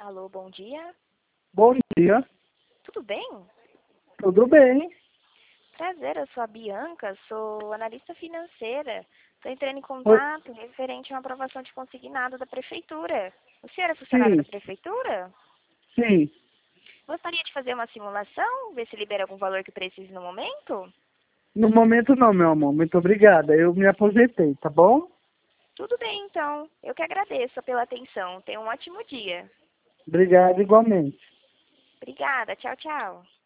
Alô, bom dia. Bom dia, Tudo bem? tudo bem? Prazer, eu sou a Bianca, sou analista financeira. Estou entrando em Oi, contato referente a uma aprovação de consignado da prefeitura. O senhor é funcionário da sim, prefeitura? sim. Gostaria de fazer uma simulação, ver se libera algum valor que precise no momento? No momento não, meu amor, muito obrigada. Eu me aposentei, tá bom? Tudo bem, então. Eu que agradeço pela atenção. Tenha um ótimo dia. Obrigado igualmente. Obrigada. Tchau, tchau.